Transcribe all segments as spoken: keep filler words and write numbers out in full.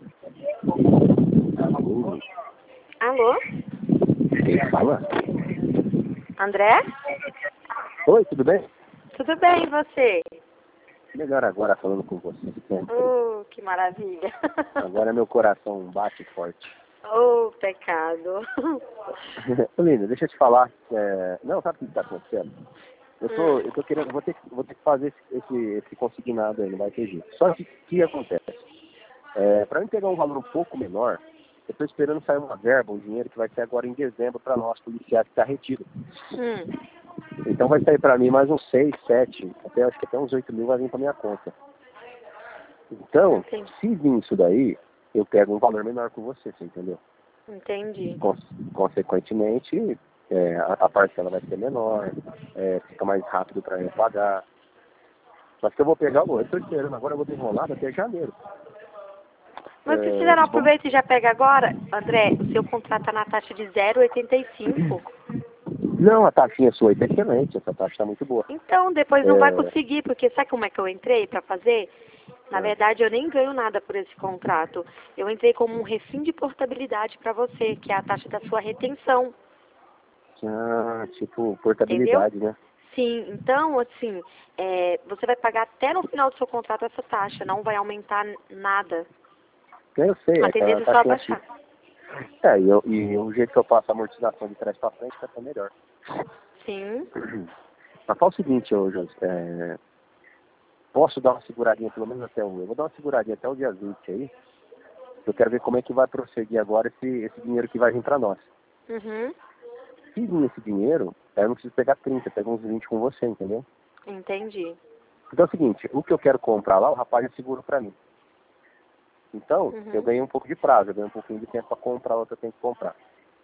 Alô? Alô? Quem fala? André? Oi, tudo bem? Tudo bem, e você? Melhor agora falando com você. Oh, que maravilha. Agora meu coração bate forte. Oh, pecado. Ô, Linda, deixa eu te falar. É... Não, sabe o que está acontecendo? Eu tô, Hum. eu tô querendo, vou ter, vou ter que fazer esse, esse, esse consignado aí, não vai ter jeito. Só que o que acontece? É, para mim pegar um valor um pouco menor, eu estou esperando sair uma verba, um dinheiro que vai ser agora em dezembro para nós, policiais que está retido. Hum. Então vai sair para mim mais uns seis, sete, até acho que até uns oito mil vai vir para minha conta. Então, Entendi. se vir isso daí, eu pego um valor menor com você, você entendeu? Entendi. Cons- consequentemente, é, a, a parcela vai ser menor, é, fica mais rápido para eu pagar. Mas que eu vou pegar, eu estou esperando, agora eu vou desenrolar até janeiro. Mas se você É, não vamos- aproveita e já pega agora, André, o seu contrato está na taxa de zero vírgula oitenta e cinco. Não, a taxinha sua aí tá excelente, essa taxa está muito boa. Então, depois não vai É, conseguir, porque sabe como é que eu entrei para fazer? Na é. verdade, eu nem ganho nada por esse contrato. Eu entrei como um refim de portabilidade para você, que é a taxa da sua retenção, Ah, tipo, entendeu? portabilidade, né? Sim, então, assim, é, você vai pagar até no final do seu contrato essa taxa, não vai aumentar nada. Eu sei, A é aquela tendência é só taxinha abaixar. fixa. É, e, eu, e o jeito que eu faço a amortização de trás para frente vai ser melhor. Sim. Mas fala o seguinte, ô, José, é, posso dar uma seguradinha pelo menos até o... Eu vou dar uma seguradinha até o dia vinte aí. Eu quero ver como é que vai prosseguir agora esse, esse dinheiro que vai vir para nós. Uhum. Se vir esse dinheiro, aí eu não preciso pegar trinta, eu pego uns vinte com você, entendeu? Entendi. Então é o seguinte, o que eu quero comprar lá, o rapaz já segura para mim. Então, Uhum. eu ganhei um pouco de prazo, eu ganhei um pouquinho de tempo para comprar o que eu tenho que comprar.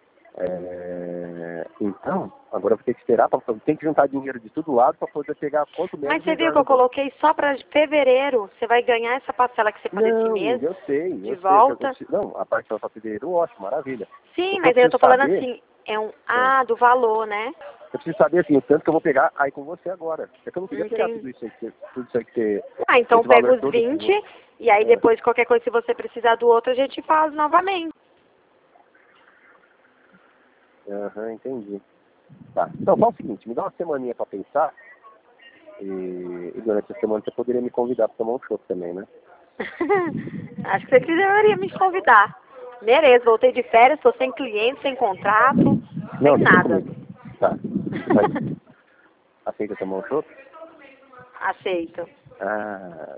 É, então, agora eu vou ter que esperar, pra, eu tenho que juntar dinheiro de todo lado para poder pegar quanto menos Mas você viu melhor que eu no banco. coloquei só para fevereiro? Você vai ganhar essa parcela que você pagou esse Não, mês eu sei, de eu sei. Eu, eu volta? preciso, não, a parte para fevereiro, ótimo, maravilha. Sim, O que eu mas aí eu preciso tô falando saber, assim, é um é, ah do valor, né? eu preciso saber assim, o tanto que eu vou pegar aí com você agora. É que eu não queria pegar tudo Entendi. isso aí, que você- tudo isso aí que você, Ah, então esse pega valor os todo com vinte você. e aí É, depois qualquer coisa, se você precisar do outro, a gente faz novamente. aham, entendi. Tá. Então, fala o seguinte, me dá uma semaninha para pensar e, e durante a semana você poderia me convidar para tomar um show também, né? Acho que você que deveria me convidar. Mereço, voltei de férias, tô sem cliente, sem contrato, sem Não, deixa nada. comigo. Tá. Mas aceita tomar um show? Aceito. Ah.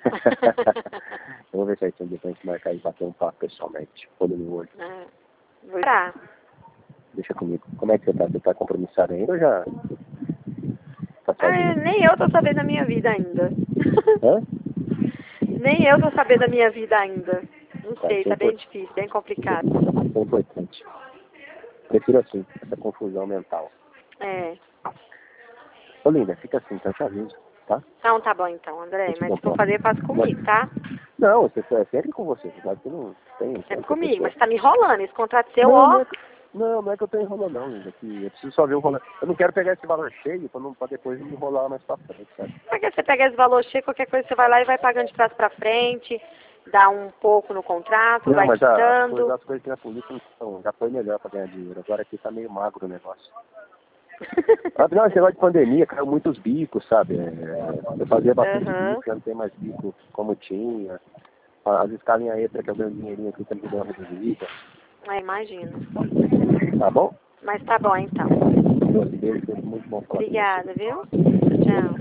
Eu vou ver se aí tem dia pra gente marcar e bater um papo pessoalmente, olho no olho. É, vou esperar. Deixa comigo. Como é que você tá? Você tá compromissado ainda ou já tá Ah, sozinho? nem eu tô sabendo da minha vida ainda. Hã? Nem eu tô sabendo da minha vida ainda. Não Tá, sei, isso é tá bem importante. difícil, bem complicado. Isso é importante. Prefiro assim, essa confusão mental. É. Ô, Linda, fica assim, então eu te aviso, tá? Então tá bom então, Eu André. te Mas dou se for um fazer, faz comigo, tá? Não, você é sempre com você. Você sabe que não tem Sempre outra comigo. pessoa. Mas tá me enrolando. Esse contrato seu, Não, não ó. é, que- não, não é que eu tô enrolando não, Linda. Que eu preciso só ver o valor. Eu não quero pegar esse valor cheio pra, não, pra depois me enrolar mais pra frente, sabe? Porque você pega esse valor cheio, qualquer coisa você vai lá e vai pagando de trás pra frente, dá um pouco no contrato, Não, vai mas a- as coisas, quitando. as coisas que na polícia não são, já foi melhor pra ganhar dinheiro. Agora aqui tá meio magro o negócio. Afinal, esse negócio de pandemia caiu muitos bicos, sabe? É, eu fazia bastante Aham. bico, já não tem mais bico como tinha. As escalinhas extras que eu ganho dinheirinho aqui também deu uma reduzida. É, imagino. Tá bom? Mas tá bom então. Beijo, foi muito bom falar com você. Obrigada, viu? Tchau.